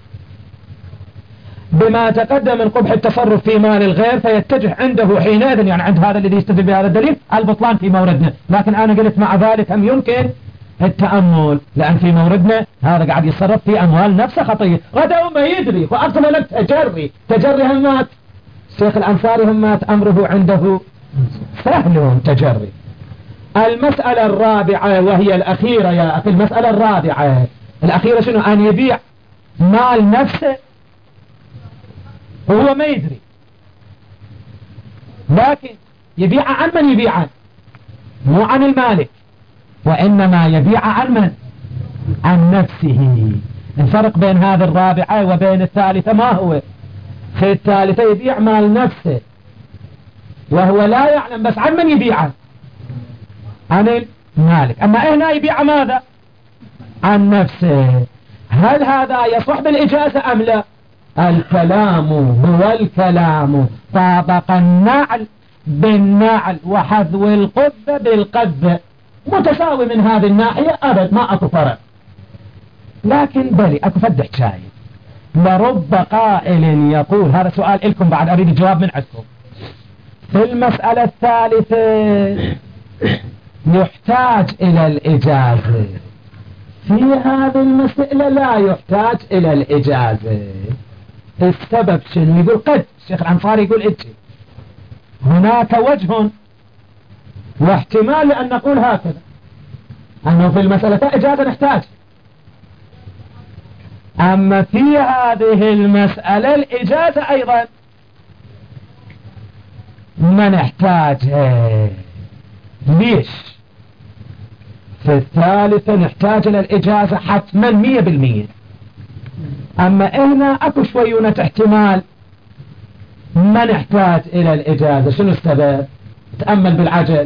بما تقدم من قبح التصرف في مال الغير، فيتجه عنده حينئذ يعني عند هذا الذي يستدل بهذا الدليل البطلان في موردنا. لكن أنا قلت مع ذلك هم يمكن التأمل، لأن في موردنا هذا قاعد يتصرف في أموال نفسه خطية، غدا ما يدري وأصلا لك تجري تجري همات الشيخ الأنصاري همات أمره عنده سهل تجري. المسألة الرابعة وهي الأخيرة يا أخي، المسألة الرابعة الأخيرة شنو؟ أن يبيع مال نفسه وهو ما يدري، لكن يبيع عن من يبيع عن مو عن المالك، وإنما يبيع عن من عن نفسه. الفرق بين هذه الرابعة وبين الثالثة ما هو؟ في الثالثة يبيع مال نفسه وهو لا يعلم، بس عن من يبيع عن عن المالك. أما هنا يبيع ماذا عن نفسه. هل هذا يصح بالإجازة أم لا؟ الكلام هو الكلام، طابق النعل بالنعل وحذو القذة بالقذة، متساوي من هذه الناحية أبد ما أكو فرق. لكن بلي أكو فدح شاي، لرب قائل يقول هذا سؤال لكم بعد أريد الجواب من عندكم. في المسألة الثالثة يحتاج إلى الإجازة، في هذه المسألة لا يحتاج إلى الإجازة. السبب شنو؟ يقول قد الشيخ الأنصاري يقول إجي هناك وجه واحتمال لأن نقول هكذا أنه في المسألة إجازة نحتاج، أما في هذه المسألة الإجازة أيضا ما نحتاجها. ليش؟ في الثالثة نحتاج إلى الإجازة حتما مية بالمية، أما هنا أكو شويونة احتمال ما نحتاج إلى الإجازة. شنو السبب؟ تأمل بالعجل.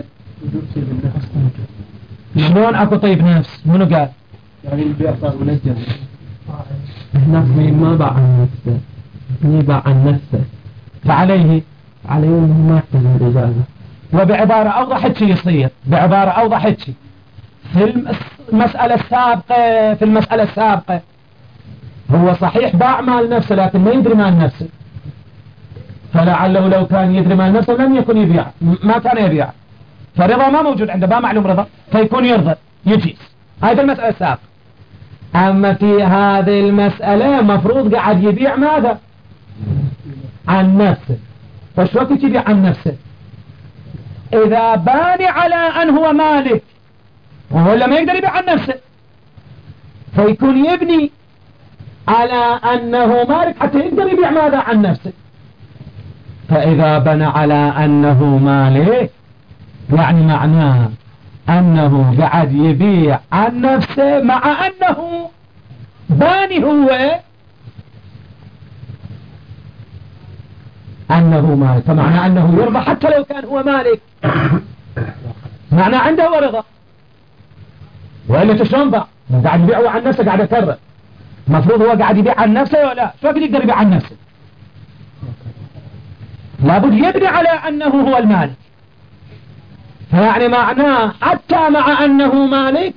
شلون أكو طيب نفس؟ منو قال؟ يعني البيع صار منجم، هناك ما باع عن نفسه، يباع عن نفسه، فعليه عليه انه ما يحتاج الإجازة. وبعبارة أوضح شيء يصير، بعبارة أوضح شيء في المسألة السابقة في المسألة السابقة هو صحيح باع مال نفسه لكن ما يدري مال نفسه، فلعله لو كان يدري مال نفسه لم يكن يبيع، ما كان يبيع، فرضا ما موجود عنده، ما معلوم رضا، فيكون يرضى يجيز. هذه المسألة السابقة. أما في هذه المسألة مفروض قاعد يبيع ماذا؟ عن نفسه. فش وقت يبيع عن نفسه؟ إذا باني على أن هو مالك ولا ما يقدر يبيع عن نفسه، فيكون يبني على أنه مالك حتى يقدر يبيع ماذا عن نفسه. فإذا بنى على أنه مالك يعني معناه أنه قاعد يبيع عن نفسه مع أنه باني هو أنه مالك، فمعنى أنه يرضى حتى لو كان هو مالك، معنى عنده ورضا. وإلا تشلون باع؟ قاعد يبيع عن نفسه، قاعد يكرر. مفروض هو قاعد يبيع عن نفسه ولا شو قد يقدر يبيع عن نفسه؟ لابد يبني على أنه هو المالك، فيعني معناه حتى مع أنه مالك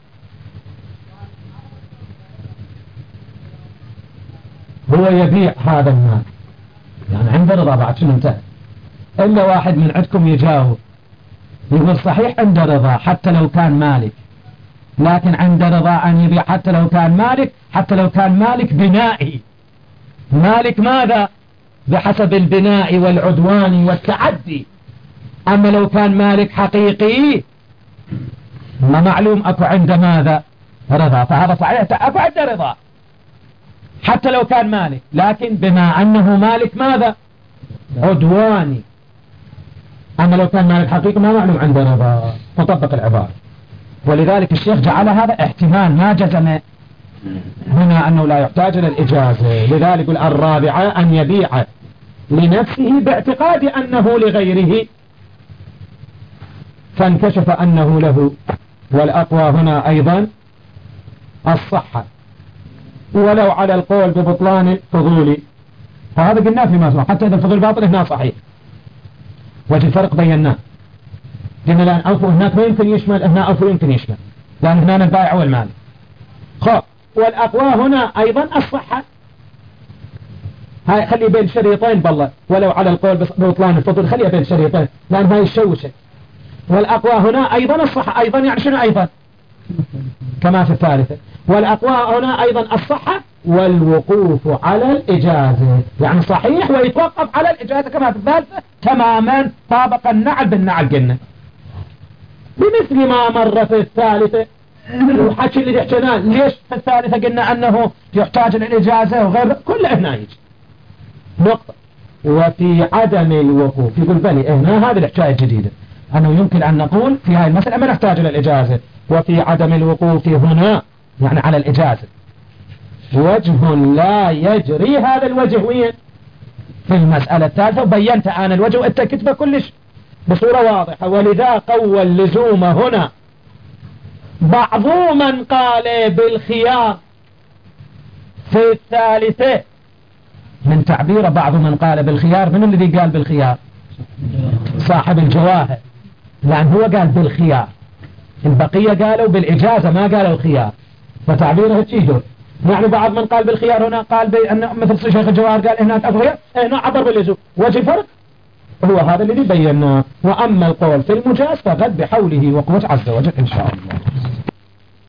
هو يبيع هذا المال، يعني عنده رضا بعد. شنو انتهى؟ إلا واحد من عندكم يجاوب يقول صحيح عنده رضا حتى لو كان مالك، لكن عنده رضا أن يبيع حتى لو كان مالك، حتى لو كان مالك بنائي. مالك ماذا؟ بحسب البناء والعدوان والتعدي. أما لو كان مالك حقيقي ما معلوم أكو عنده ماذا؟ رضا. فهذا صحيح أكو عنده رضا حتى لو كان مالك، لكن بما أنه مالك ماذا؟ عدواني. أما لو كان مالك حقيقي ما معلوم عنده رضا، تطبق العبارة. ولذلك الشيخ جعل هذا احتمال، ما جزم هنا أنه لا يحتاج إلى الإجازة. لذلك يقول الرابعة أن يبيع لنفسه باعتقاد أنه لغيره فانكشف أنه له. والأقوى هنا أيضا الصحة، ولو على القول ببطلان الفضول. فهذا قلناه فيما سمع، حتى إذا الفضول باطل هنا صحيح. وجه الفرق بيناه، قلنا الآن ألف هناك ما يمكن يشمل، هنا ألف يمكن يشمل، لأن هنا البائع والمال. خب والأقوى هنا أيضا الصحة. هاي خلي بين شريطين بالله، ولو على القول ببطلان الفضول خليها بين شريطين لأن هاي الشوشة. والأقوى هنا أيضا الصحة، أيضا يعني شنو أيضا كما في الثالثة. والأقوى هنا أيضا الصحة والوقوف على الإجازة، يعني صحيح ويتوقف على الإجازة كما في الثالثة تماما. طابق النعل بالنعل قلنا بمثل ما مر في الثالثة. الحكي اللي حكيناه ليش في الثالثة قلنا أنه يحتاج الإجازة وغير كله هنا يجي نقطة. وفي عدم الوقوف يقول بلي هنا هذه الحكاية الجديدة، أنه يمكن أن نقول في هذه المسألة ما نحتاج إلى الإجازة. وفي عدم الوقوف هنا يعني على الإجازة وجه لا يجري. هذا الوجه وين؟ في المسألة الثالثة، وبينت أنا الوجه وأنت كتبه كلش بصورة واضحة. ولذا قوى اللزوم هنا بعض من قال بالخيار في الثالثة. من تعبير بعض من قال بالخيار، من الذي قال بالخيار؟ صاحب الجواهر، لأن هو قال بالخيار، البقية قالوا بالإجازة ما قالوا الخيار، فتعبيره تيجر. يعني بعض من قال بالخيار هنا قال بأن مثل شيخ الجواهر قال هناك أفضل، هنا عبر باللزوم. وجه فرق هو هذا الذي بيناه. وأما القول في المجاز فقد بحوله وقوة عز وجل إن شاء الله.